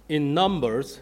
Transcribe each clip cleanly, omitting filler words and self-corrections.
In Numbers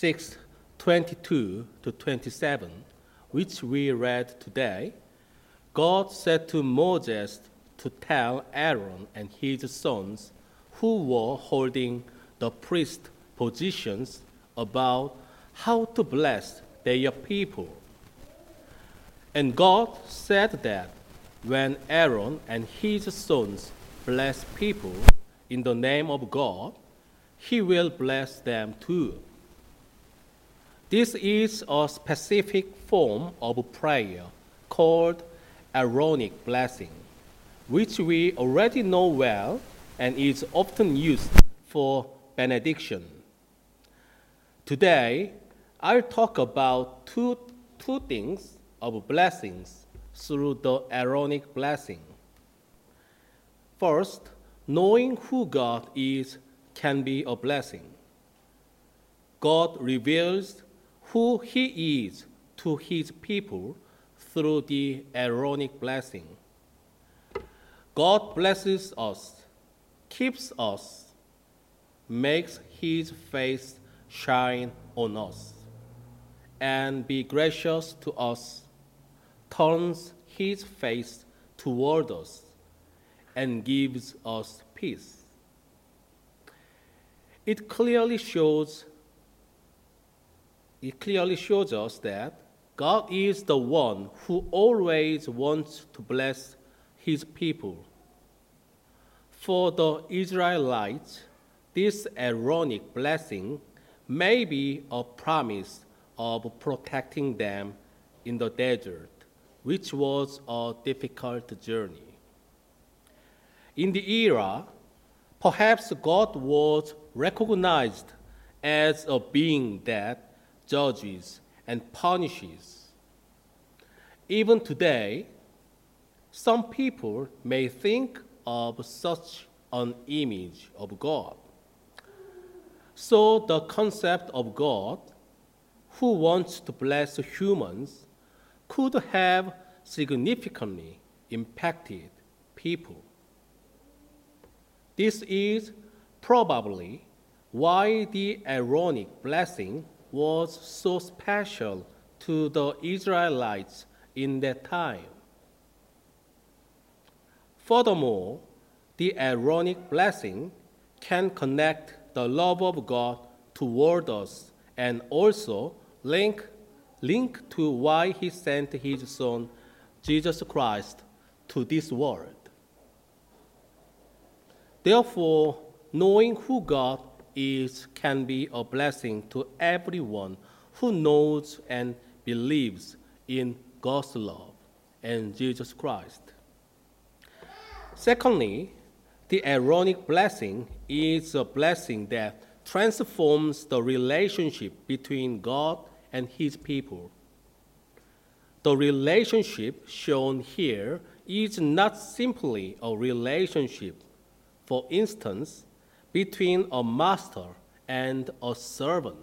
6:22 to 27, which we read today, God said to Moses to tell Aaron and his sons who were holding the priest positions about how to bless their people. And God said that when Aaron and his sons bless people in the name of God, he will bless them too. This is a specific form of prayer called Aaronic blessing, which we already know well and is often used for benediction. Today, I'll talk about two things of blessings through the Aaronic blessing. First, knowing who God is can be a blessing. God reveals who He is to His people through the Aaronic blessing. God blesses us, keeps us, makes His face shine on us, and be gracious to us, turns His face toward us, and gives us peace. It clearly shows us that God is the one who always wants to bless His people. For the Israelites, this Aaronic blessing may be a promise of protecting them in the desert, which was a difficult journey. In the era, perhaps God was recognized as a being that judges and punishes. Even today, some people may think of such an image of God. So the concept of God, who wants to bless humans, could have significantly impacted people. This is probably why the Aaronic blessing was so special to the Israelites in that time. Furthermore, the Aaronic blessing can connect the love of God toward us and also link to why He sent His Son, Jesus Christ, to this world. Therefore, knowing who God is can be a blessing to everyone who knows and believes in God's love and Jesus Christ. Secondly, the Aaronic blessing is a blessing that transforms the relationship between God and His people. The relationship shown here is not simply a relationship, for instance, between a master and a servant.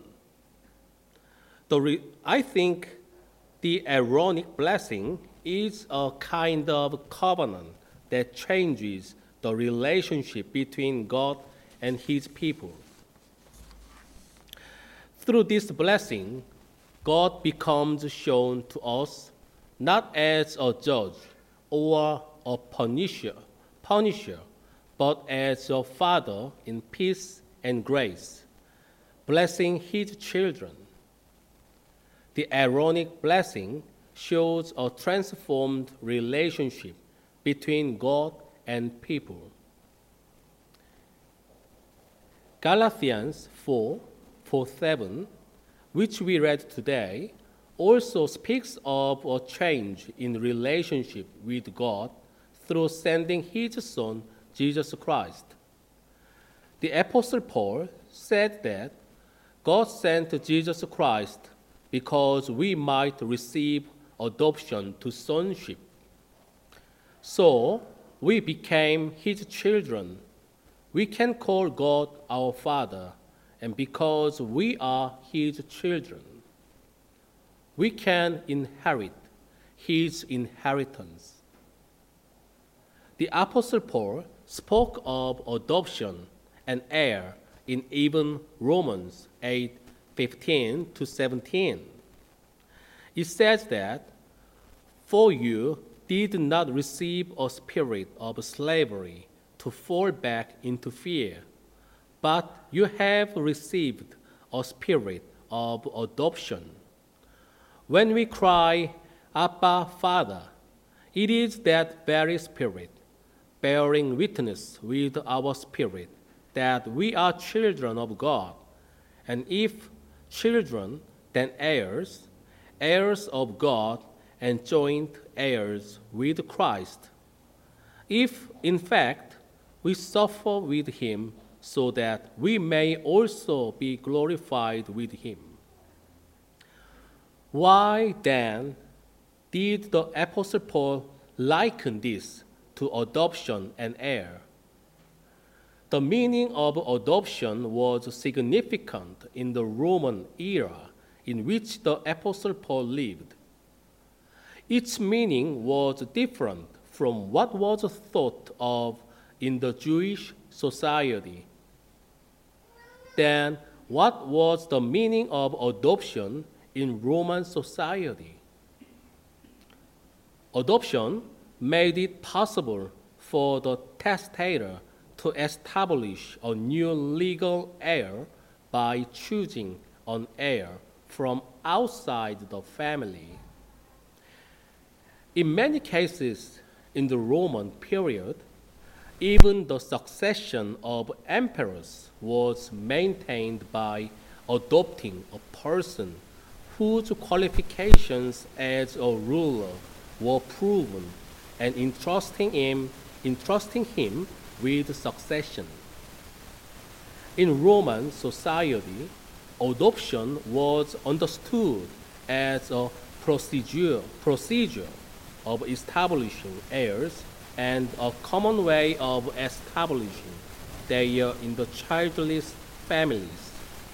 I think the Aaronic blessing is a kind of covenant that changes the relationship between God and His people. Through this blessing, God becomes shown to us not as a judge or a punisher, but as a father in peace and grace, blessing His children. The Aaronic blessing shows a transformed relationship between God and people. Galatians 4:7, which we read today, also speaks of a change in relationship with God through sending His Son, Jesus Christ. The Apostle Paul said that God sent Jesus Christ because we might receive adoption to sonship. So we became His children. We can call God our Father, and because we are His children, we can inherit His inheritance. The Apostle Paul spoke of adoption and heir in even Romans 8:15 to 17. It says that, "For you did not receive a spirit of slavery to fall back into fear, but you have received a spirit of adoption. When we cry, 'Abba, Father,' it is that very spirit, bearing witness with our spirit that we are children of God, and if children, then heirs, heirs of God, and joint heirs with Christ, if in fact we suffer with him, so that we may also be glorified with him." Why then did the Apostle Paul liken this to adoption and heir? The meaning of adoption was significant in the Roman era in which the Apostle Paul lived. Its meaning was different from what was thought of in the Jewish society. Then, what was the meaning of adoption in Roman society? Adoption made it possible for the testator to establish a new legal heir by choosing an heir from outside the family. In many cases in the Roman period, even the succession of emperors was maintained by adopting a person whose qualifications as a ruler were proven and entrusting him with succession. In Roman society, adoption was understood as a procedure of establishing heirs and a common way of establishing their in the childless families.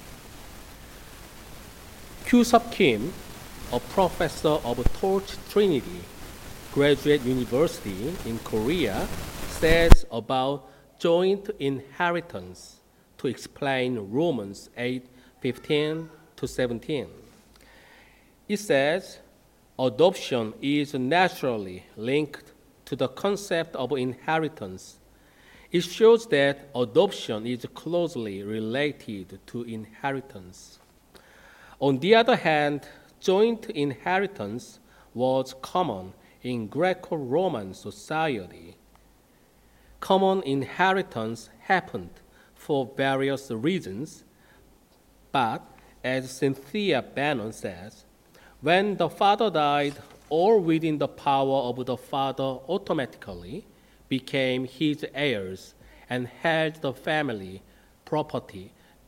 Kyusop Kim, a professor of Torch Trinity Graduate University in Korea, says about joint inheritance to explain Romans 8:15 to 17. It says, adoption is naturally linked to the concept of inheritance. It shows that adoption is closely related to inheritance. On the other hand, joint inheritance was common in Greco-Roman society. Common inheritance happened for various reasons, but as Cynthia Bannon says, when the father died, all within the power of the father automatically became his heirs and held the family property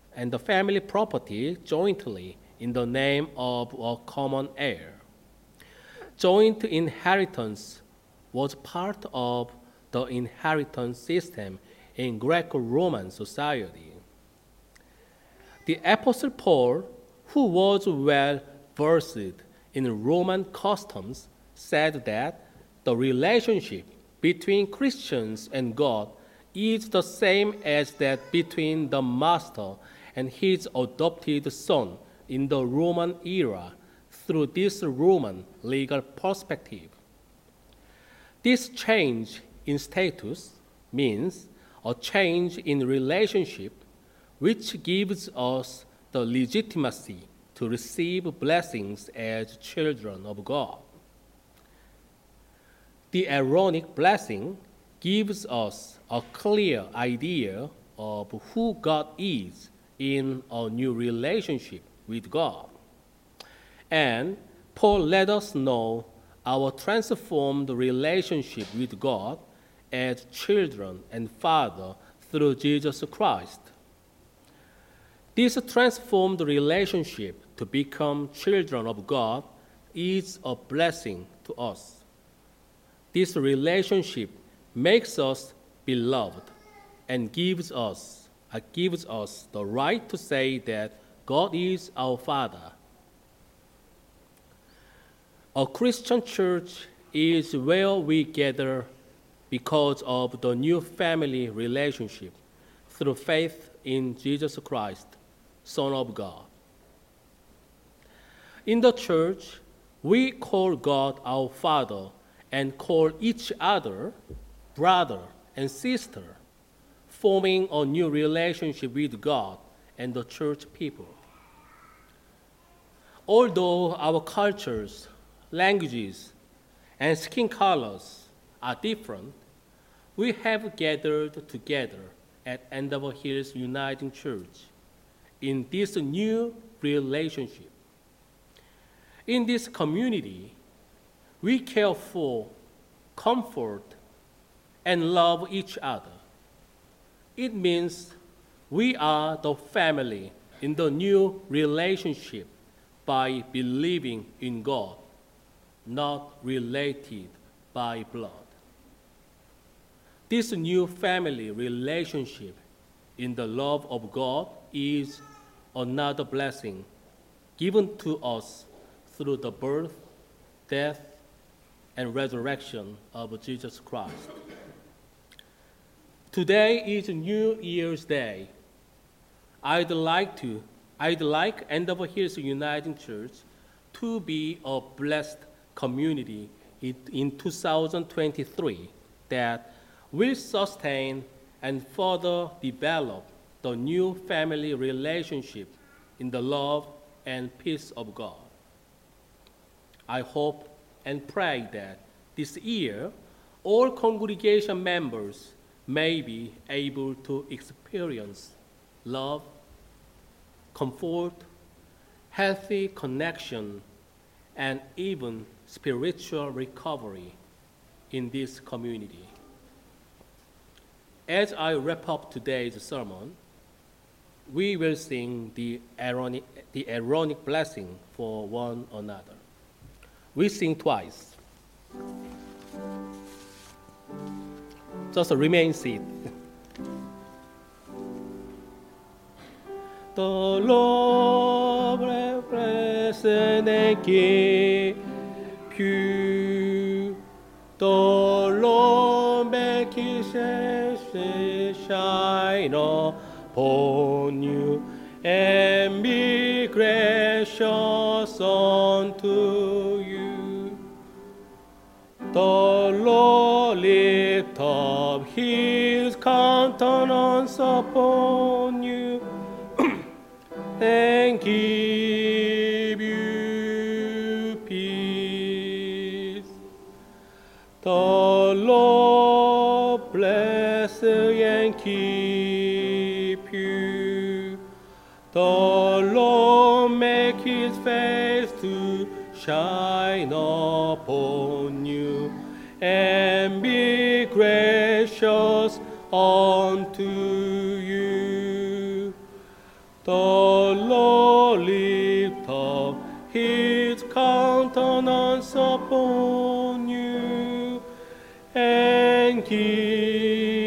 jointly in the name of a common heir. Joint inheritance was part of the inheritance system in Greco-Roman society. The Apostle Paul, who was well versed in Roman customs, said that the relationship between Christians and God is the same as that between the master and his adopted son in the Roman era through this Roman legal perspective. This change in status means a change in relationship which gives us the legitimacy to receive blessings as children of God. The Aaronic blessing gives us a clear idea of who God is in a new relationship with God. And Paul let us know our transformed relationship with God as children and Father through Jesus Christ. This transformed relationship to become children of God is a blessing to us. This relationship makes us beloved and gives us the right to say that God is our Father. A Christian church is where we gather because of the new family relationship through faith in Jesus Christ, Son of God. In the church, we call God our Father and call each other brother and sister, forming a new relationship with God and the church people. Although our cultures, languages, and skin colors are different, we have gathered together at Andover Hills Uniting Church in this new relationship. In this community, we care for, comfort, and love each other. It means we are the family in the new relationship by believing in God, not related by blood. This new family relationship in the love of God is another blessing given to us through the birth, death, and resurrection of Jesus Christ. Today is New Year's Day. I'd like Andover Hills Uniting Church to be a blessed community in 2023 that will sustain and further develop the new family relationship in the love and peace of God. I hope and pray that this year all congregation members may be able to experience love, comfort, healthy connection, and even spiritual recovery in this community. As I wrap up today's sermon, we will sing the Aaronic blessing for one another. We sing twice. Just remain seated. The Lord bless and keep you. The Lord make his face shine upon you and be gracious unto you. The Lord lift up his countenance upon you and give you peace. The Lord bless and keep you. The Lord make his face to shine upon you and be gracious unto you. The Lord lift up his countenance upon you and give